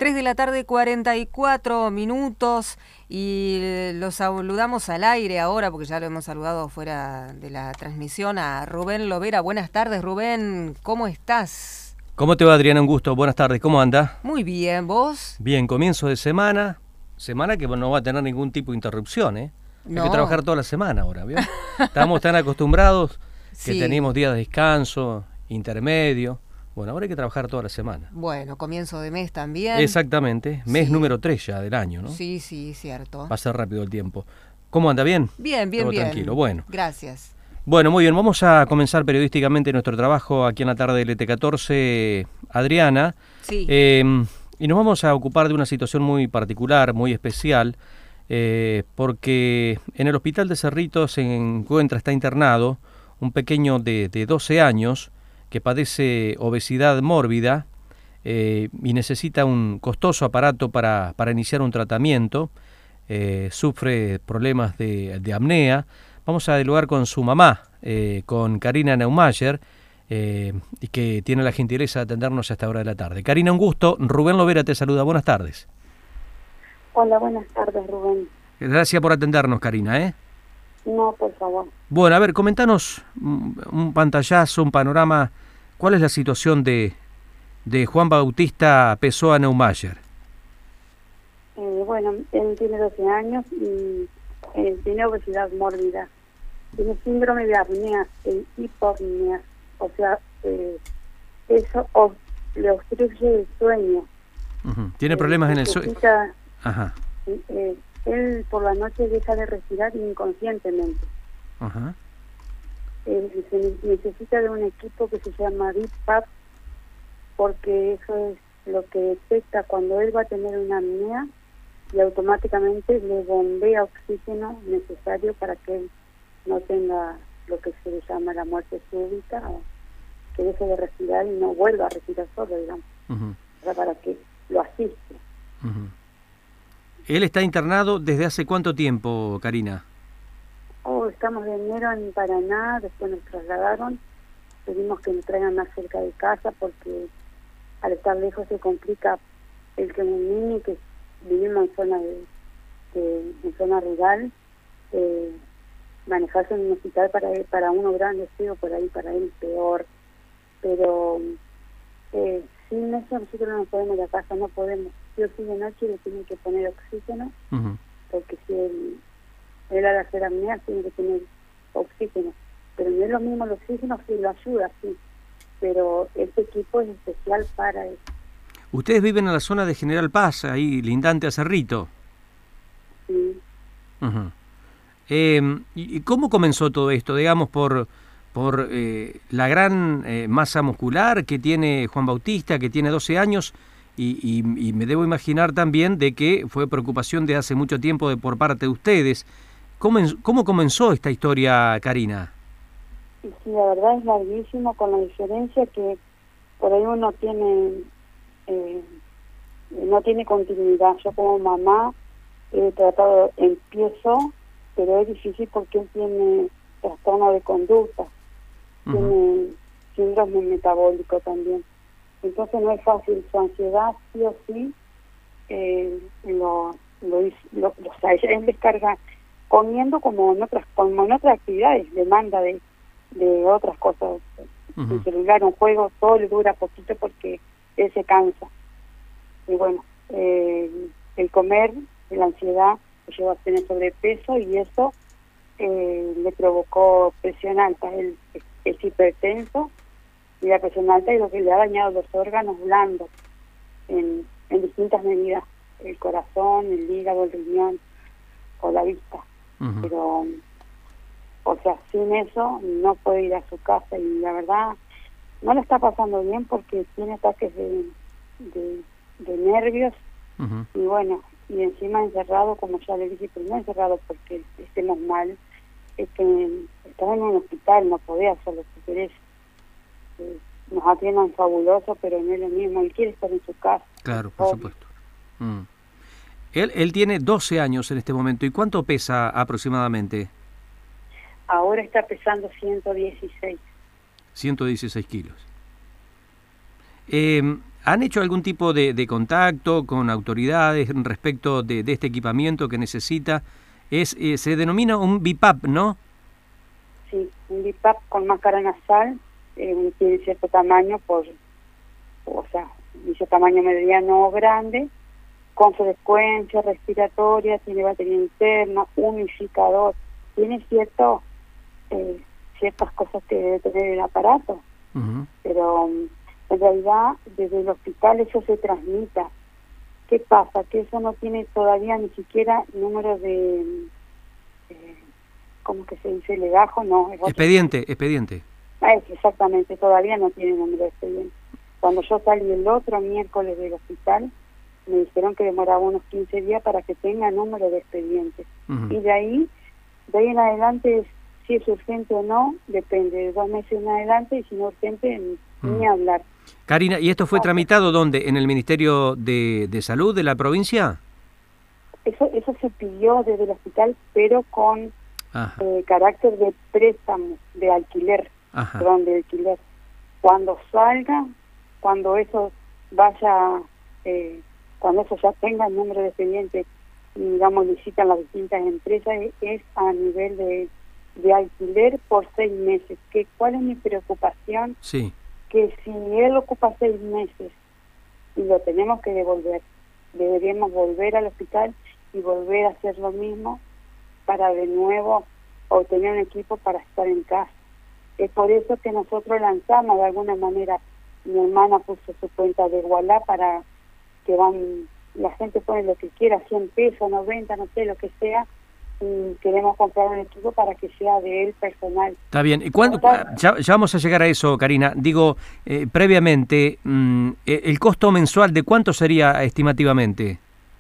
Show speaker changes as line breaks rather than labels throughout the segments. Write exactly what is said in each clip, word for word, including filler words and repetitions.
tres de la tarde, cuarenta y cuatro minutos, y los saludamos al aire ahora, porque ya lo hemos saludado fuera de la transmisión, a Rubén Lovera. Buenas tardes, Rubén, ¿cómo estás?
¿Cómo te va, Adriana? Un gusto. Buenas tardes, ¿cómo anda?
Muy bien, ¿vos?
Bien, comienzo de semana, semana que no va a tener ningún tipo de interrupción, ¿eh?
No.
Hay que trabajar toda la semana ahora, ¿vio? Estamos tan acostumbrados que
Sí.
tenemos días de descanso, intermedio. Bueno, ahora hay que trabajar toda la semana.
Bueno, comienzo de mes también.
Exactamente, mes
Sí.
número tres ya del año, ¿no?
Sí, sí, cierto.
Va a ser rápido el tiempo. ¿Cómo anda? ¿Bien?
Bien, bien,
Todo
bien.
tranquilo, bueno.
Gracias.
Bueno, muy bien, vamos a comenzar periodísticamente nuestro trabajo aquí en la tarde del E T catorce, Adriana.
Sí.
Eh, y nos vamos a ocupar de una situación muy particular, muy especial, eh, porque en el hospital de Cerrito se encuentra, está internado, un pequeño de, de doce años que padece obesidad mórbida eh, y necesita un costoso aparato para, para iniciar un tratamiento, eh, sufre problemas de, de apnea. Vamos a dialogar con su mamá, eh, con Karina Neumayer, eh, y que tiene la gentileza de atendernos a esta hora de la tarde. Karina, un gusto. Rubén Lovera te saluda. Buenas tardes.
Hola, buenas tardes, Rubén.
Gracias por atendernos, Karina, ¿eh?
No, por favor.
Bueno, a ver, comentanos un, un pantallazo, un panorama. ¿Cuál es la situación de, de Juan Bautista Pessoa Neumayer?
Eh, bueno, él tiene doce años y eh, tiene obesidad mórbida. Tiene síndrome de apnea e hipopnea. O sea, eh, eso ob- le obstruye el sueño.
Uh-huh. ¿Tiene
Eh,
problemas en el sueño?
necesita-
Ajá.
eh, él por la noche deja de respirar inconscientemente.
Ajá.
Eh, se ne- necesita de un equipo que se llama BiPAP, porque eso es lo que detecta cuando él va a tener una apnea y automáticamente le bombea oxígeno necesario para que él no tenga lo que se le llama la muerte súbita, o que deje de respirar y no vuelva a respirar solo, digamos,
Uh-huh.
o sea, para que lo asiste.
Uh-huh. ¿Él está internado desde hace cuánto tiempo, Karina?
Oh, estamos de enero en Paraná, después nos trasladaron, pedimos que nos traigan más cerca de casa porque al estar lejos se complica el que un niño que vivimos en zona de, de en zona rural, eh, manejarse en un hospital para él, para uno grande, sí, o por ahí para él peor, pero eh, sin eso nosotros no nos podemos ir a casa, no podemos. Yo sí de noche le tienen que poner oxígeno,
Uh-huh.
porque si él, él al hacer apnea tiene que tener oxígeno, pero no es lo mismo el oxígeno, sí lo ayuda, sí, pero este equipo es especial para eso.
Ustedes viven en la zona de General Paz, ahí lindante a Cerrito.
Sí.
Uh-huh. Eh, ¿Y cómo comenzó todo esto? Digamos, por, por eh, la gran eh, masa muscular que tiene Juan Bautista, que tiene doce años, y, y, y me debo imaginar también de que fue preocupación de hace mucho tiempo de, por parte de ustedes. ¿Cómo, ¿Cómo comenzó esta historia, Karina?
Y sí, la verdad es larguísimo, con la diferencia que por ahí uno tiene, eh, no tiene continuidad. Yo como mamá he tratado, empiezo, pero es difícil porque él tiene trastorno de conducta,
Uh-huh.
tiene síndrome metabólico también. Entonces no es fácil, su ansiedad sí o sí, eh, lo, lo, lo, lo, o sea, ella él descarga comiendo como en otras, como en otras actividades, demanda de de otras cosas,
Uh-huh.
un celular, un juego, todo le dura poquito porque él se cansa. Y bueno, eh, el comer, la ansiedad, lo lleva a tener sobrepeso y eso eh, le provocó presión alta. Él es, es hipertenso y la presión alta es lo que le ha dañado los órganos blandos en, en distintas medidas, el corazón, el hígado, el riñón o la vista.
Uh-huh.
Pero o sea, sin eso no puede ir a su casa y la verdad no le está pasando bien porque tiene ataques de, de, de nervios.
Uh-huh.
Y bueno, y encima encerrado, como ya le dije, pero no encerrado porque estemos mal, es que estaba en un hospital, no podía hacer lo que querés. Eh, nos atiendan fabuloso, pero no es lo mismo, él quiere estar en su casa.
Claro, por supuesto. Mm. Él, él tiene doce años en este momento. ¿Y cuánto pesa aproximadamente?
Ahora está pesando ciento dieciséis.
ciento dieciséis kilos. Eh, ¿Han hecho algún tipo de, de contacto con autoridades respecto de, de este equipamiento que necesita? Es eh, se denomina un B I P A P, ¿no?
Sí, un B I P A P con máscara nasal, eh, tiene cierto tamaño, por, o sea, dice tamaño mediano o grande, con frecuencia respiratoria, tiene batería interna, humidificador, tiene cierto eh, ciertas cosas que debe tener el aparato, uh-huh. pero um, en realidad desde el hospital eso se transmita. ¿Qué pasa? Que eso no tiene todavía ni siquiera número de, eh, ¿cómo que se dice? Legajo, no. Es
expediente, otro. expediente.
Ah, es, exactamente, todavía no tiene número de expediente. Cuando yo salí el otro miércoles del hospital, me dijeron que demoraba unos quince días para que tenga número de expediente. Uh-huh. Y de ahí, de ahí en adelante, si es urgente o no, depende, de dos meses en adelante, y si no es urgente, uh-huh. ni hablar.
Karina, ¿y esto fue okay. tramitado dónde? ¿En el Ministerio de, de Salud de la provincia?
Eso eso se pidió desde el hospital, pero con eh, carácter de préstamo, de alquiler, Ajá. perdón, de alquiler. Cuando salga, cuando eso vaya, eh, cuando eso ya tenga el número de expediente, y digamos, licitan las distintas empresas, es a nivel de, de alquiler por seis meses. ¿Qué, ¿Cuál es mi preocupación?
Sí.
Que si él ocupa seis meses y lo tenemos que devolver, deberíamos volver al hospital y volver a hacer lo mismo para de nuevo obtener un equipo para estar en casa. Es por eso que nosotros lanzamos de alguna manera, mi hermana puso su cuenta de Wallah para que van, la gente pone lo que quiera, cien pesos, noventa, no sé, lo que sea, y queremos comprar un equipo para que sea de él personal.
Está bien. ¿Y cuándo, ya, ya vamos a llegar a eso, Karina. Digo, eh, previamente, mmm, ¿el costo mensual de cuánto sería estimativamente?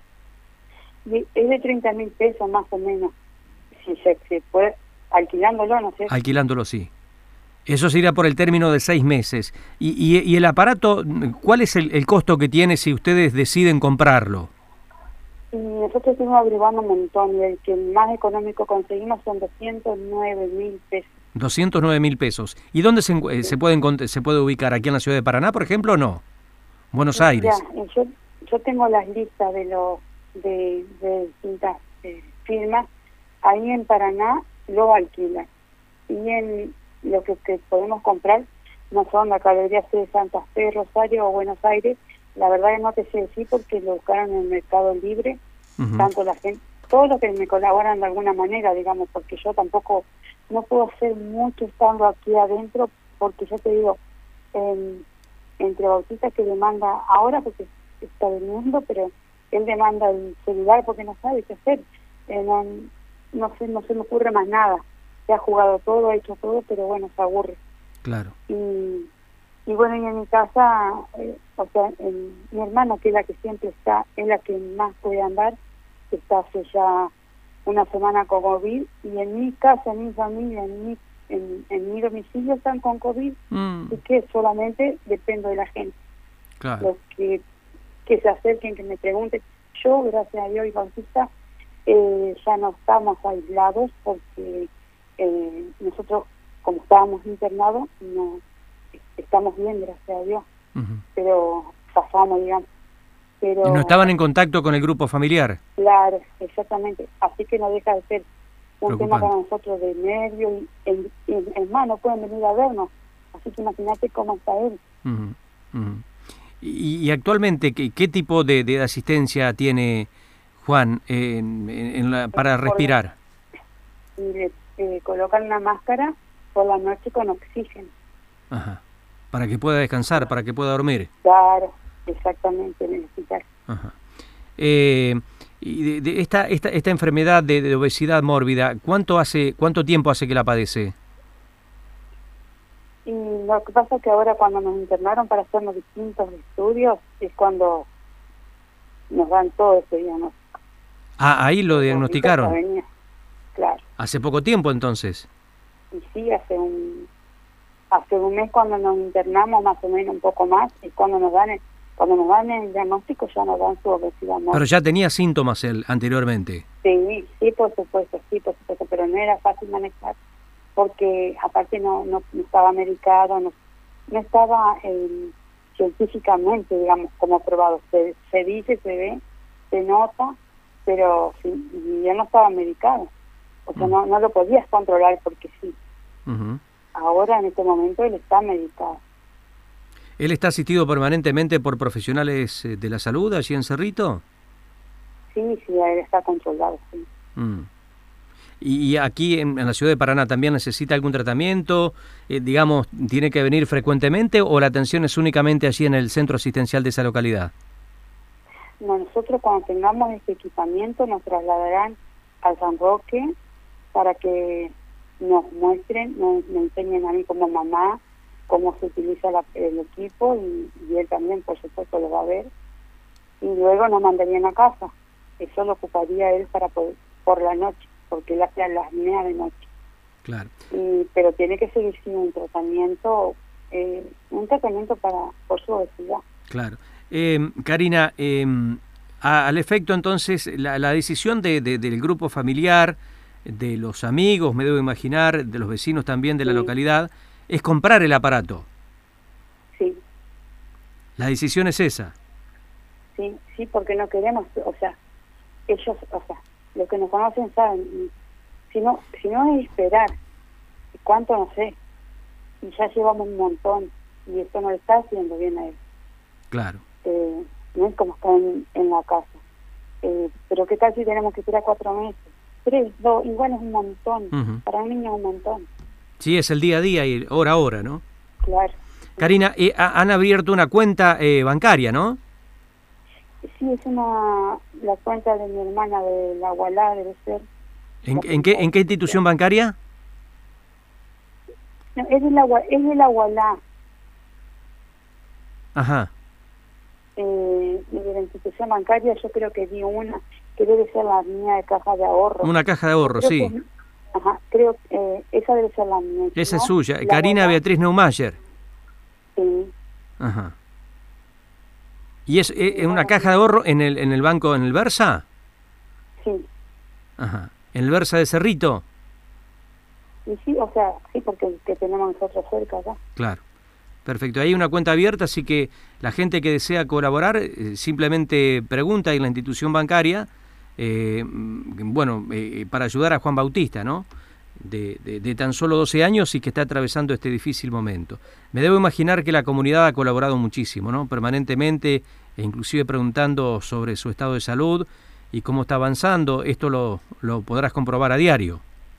Es de treinta mil pesos más o menos. Si se, se puede, alquilándolo, no sé.
Alquilándolo, sí. Eso sería por el término de seis meses. Y, y, y el aparato, ¿cuál es el, el costo que tiene si ustedes deciden comprarlo?
Y nosotros estuvimos averiguando un montón, y el que más económico conseguimos son doscientos nueve mil pesos.
doscientos nueve mil pesos. ¿Y dónde se, sí. se, puede, se puede ubicar? ¿Aquí en la ciudad de Paraná, por ejemplo, o no? Buenos
ya,
Aires.
Yo, yo tengo las listas de los de, de distintas eh, firmas. Ahí en Paraná lo alquilan. Y en lo que, que podemos comprar no son la categoría C de Santa Fe, Rosario o Buenos Aires. La verdad que no te sé decir porque lo buscaron en el Mercado Libre, uh-huh. tanto la gente, todos los que me colaboran de alguna manera, digamos, porque yo tampoco, no puedo hacer mucho estando aquí adentro, porque yo te digo, eh, entre Bautista que demanda ahora, porque está durmiendo, pero él demanda el celular porque no sabe qué hacer, eh, no, no, sé, no se me ocurre más nada, se ha jugado todo, ha hecho todo, pero bueno, se aburre.
Claro.
Y... Y bueno, y en mi casa, eh, o sea, en, mi hermana, que es la que siempre está, es la que más puede andar, está hace ya una semana con COVID, y en mi casa, en mi familia, en mi, en, en mi domicilio están con COVID, mm. y que solamente dependo de la gente.
Claro.
Los que, que se acerquen, que me pregunten. Yo, gracias a Dios y Bautista, eh, ya no estamos aislados, porque eh, nosotros, como estábamos internados, no... estamos bien, gracias a Dios, uh-huh. pero pasamos, digamos. Pero,
¿y no estaban en contacto con el grupo familiar?
Claro, exactamente. Así que no deja de ser un tema para nosotros de nervio y, en, en, en más, no pueden venir a vernos. Así que imagínate cómo está él.
Uh-huh. Uh-huh. Y, y actualmente, ¿qué, qué tipo de, de asistencia tiene Juan eh, en, en la, para respirar?
Y le eh, colocan una máscara por la noche con oxígeno.
Ajá. Para que pueda descansar, para que pueda dormir.
Claro, exactamente, en el hospital.
Ajá. Eh, y de, de esta, esta, esta enfermedad de, de obesidad mórbida, ¿cuánto hace, cuánto tiempo hace que la padece?
Y lo que pasa es que ahora cuando nos internaron para hacernos distintos estudios, es cuando nos dan todo ese diagnóstico.
Ah, ahí lo diagnosticaron.
Claro.
¿Hace poco tiempo entonces?
Y sí, hace un... Hace un mes cuando nos internamos, más o menos un poco más, y cuando nos dan el, cuando nos dan el diagnóstico ya nos dan su obesidad mórbida.
Pero ya tenía síntomas él anteriormente.
Sí, sí, por supuesto, sí, por supuesto, pero no era fácil manejar, porque aparte no no, no estaba medicado, no, no estaba, eh, científicamente, digamos, como probado. Se, se dice, se ve, se nota, pero sí, y él no estaba medicado. O sea, uh-huh. no, no lo podías controlar porque sí.
Uh-huh.
Ahora, en este momento, él está medicado.
¿Él está asistido permanentemente por profesionales de la salud allí en Cerrito?
Sí, sí, él está controlado, sí.
Mm. ¿Y aquí en, en la ciudad de Paraná también necesita algún tratamiento? Eh, digamos, ¿tiene que venir frecuentemente o la atención es únicamente allí en el centro asistencial de esa localidad?
No, nosotros cuando tengamos este equipamiento nos trasladarán al San Roque para que nos muestren, nos, nos enseñen a mí como mamá cómo se utiliza la, el equipo y, y él también, por supuesto, lo va a ver. Y luego nos mandarían a casa. Eso lo ocuparía él para poder, por la noche, porque él hace las apnea de noche.
Claro.
Y, pero tiene que seguir sin un tratamiento, eh, un tratamiento para por su obesidad.
Claro. Eh, Karina, eh, a, al efecto entonces, la, la decisión de, de, del grupo familiar, de los amigos, me debo imaginar, de los vecinos también de la sí. localidad, es comprar el aparato.
Sí.
La decisión es esa.
Sí, sí, porque no queremos, o sea, ellos, o sea, los que nos conocen saben, si no, si no es esperar, cuánto no sé, y ya llevamos un montón, y esto no le está haciendo bien a él.
Claro.
Eh, no es como estar en, en la casa. Eh, pero qué tal si tenemos que esperar cuatro meses, tres, dos, igual es un montón, uh-huh. para un niño es un montón.
Sí, es el día a día y hora a hora, ¿no?
Claro.
Karina, eh, han abierto una cuenta eh, bancaria, ¿no?
Sí, es una la cuenta de mi hermana de la Gualá, debe ser.
¿En, ¿en, qué, ¿En qué institución bancaria?
No, es de la, es de la Gualá.
Ajá.
Eh, de la institución bancaria yo creo que di una, que debe ser la mía de caja de ahorro.
Una caja de ahorro,
creo
sí.
Que, ajá, creo que eh, esa debe ser la mía.
Esa
¿no?
es suya.
La
Karina
Gualá.
Beatriz Neumayer.
Sí.
Ajá. ¿Y es, es una caja de ahorro en el en el banco, en el Versa?
Sí.
Ajá. ¿En el Versa de Cerrito?
Y sí, o sea, sí, porque que tenemos nosotros cerca acá.
Claro. Perfecto. Hay una cuenta abierta, así que la gente que desea colaborar eh, simplemente pregunta en la institución bancaria, eh, bueno, eh, para ayudar a Juan Bautista, ¿no? De, de, de tan solo doce años y que está atravesando este difícil momento. Me debo imaginar que la comunidad ha colaborado muchísimo, ¿no? Permanentemente, e inclusive preguntando sobre su estado de salud y cómo está avanzando. Esto lo, lo podrás comprobar a diario.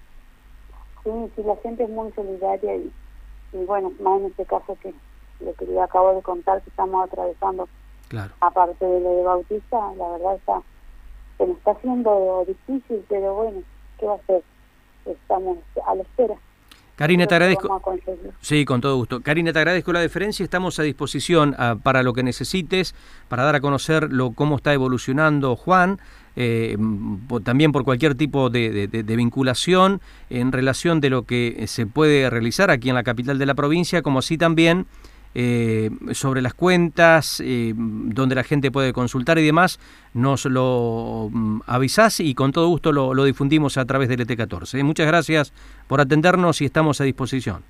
Sí, sí, la gente es muy solidaria y, y bueno, más en este caso que lo que le acabo de contar que estamos atravesando.
Claro.
Aparte de lo de Bautista, la verdad está, se nos está haciendo difícil, pero bueno, ¿qué va a hacer? Estamos a la espera.
Karina, te agradezco. Sí, con todo gusto. Karina, te agradezco la deferencia. Estamos a disposición a, para lo que necesites, para dar a conocer lo, cómo está evolucionando Juan, eh, por, también por cualquier tipo de, de, de vinculación en relación de lo que se puede realizar aquí en la capital de la provincia, como así también eh, sobre las cuentas, eh, donde la gente puede consultar y demás. Nos lo um, avisás y con todo gusto lo, lo difundimos a través del E T catorce. ¿eh? Muchas gracias por atendernos y estamos a disposición.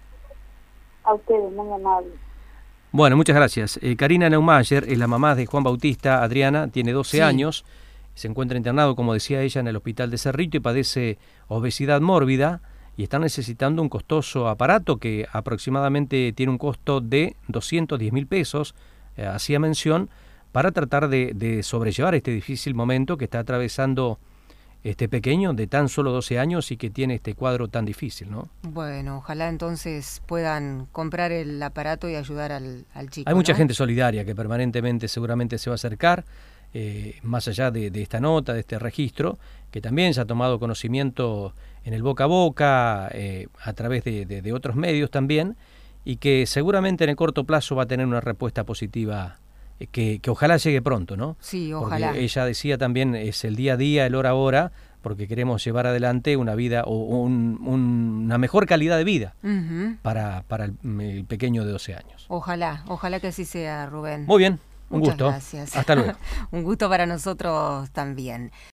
A ustedes, muy amables.
Bueno, muchas gracias. Eh, Karina Neumayer es la mamá de Juan Bautista. Adriana tiene doce sí. años, se encuentra internado, como decía ella, en el hospital de Cerrito y padece obesidad mórbida y está necesitando un costoso aparato que aproximadamente tiene un costo de doscientos diez mil pesos, eh, hacía mención, para tratar de, de sobrellevar este difícil momento que está atravesando este pequeño de tan solo doce años y que tiene este cuadro tan difícil, ¿no?
Bueno, ojalá entonces puedan comprar el aparato y ayudar al, al chico.
Hay mucha
¿no?
gente solidaria que permanentemente seguramente se va a acercar, eh, más allá de, de esta nota, de este registro, que también se ha tomado conocimiento en el boca a boca, eh, a través de, de, de otros medios también, y que seguramente en el corto plazo va a tener una respuesta positiva. Que, que ojalá llegue pronto, ¿no?
Sí, ojalá.
Porque ella decía también, es el día a día, el hora a hora, porque queremos llevar adelante una vida o un, un, una mejor calidad de vida uh-huh. para, para el, el pequeño de doce años.
Ojalá, ojalá que así sea, Rubén.
Muy bien, un
Muchas
gusto.
Gracias.
Hasta luego.
Un gusto para nosotros también.